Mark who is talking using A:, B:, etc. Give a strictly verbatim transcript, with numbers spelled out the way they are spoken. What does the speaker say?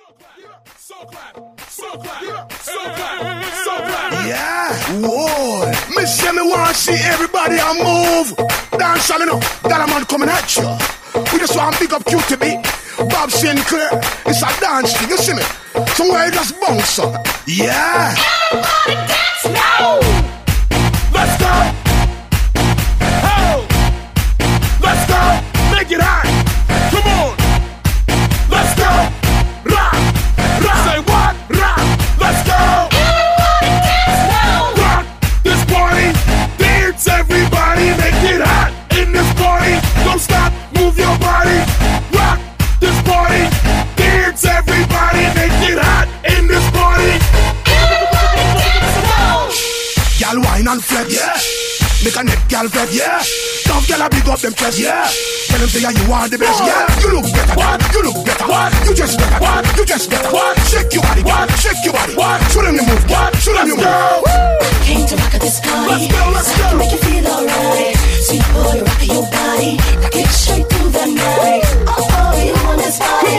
A: So clap, so clap, so clap, so clap.
B: Yeah, whoa. Me say me want see everybody a move. Dance all enough, that a man coming at you. We just want big up Q T B, Bob Sinclair. It's a dance thing, you see me? Somewhere you just bounce up. Yeah.
A: Everybody dance now. Let's go. Oh, let's go. Make it hot. Come on. Let's go. Rock, rock. Say what? Rock. Let's go.
C: Everybody dance now.
A: Rock this party. Dance, everybody. Make it hot in this party. Don't stop. Move your body. Rock this party. Dance, everybody. Make it hot in this party.
C: Everybody dance now.
B: Y'all wine and flex. Yeah. Make a neck gal vex. Yeah. Tough gal a big up them chest. Yeah. Tell them say yeah, you are the best. Yeah. You look better. What? You look better. What? You just better. What? You just better. What? Shake your body. What? Shake your body. What? Show them the move. What? Show them the move.
C: Came to rock at this party.
A: Let's go, let's
C: so I can
A: go.
C: make you feel alright. Sweet boy, rock your body. Rock it straight through the night. Oh, oh, you want this party?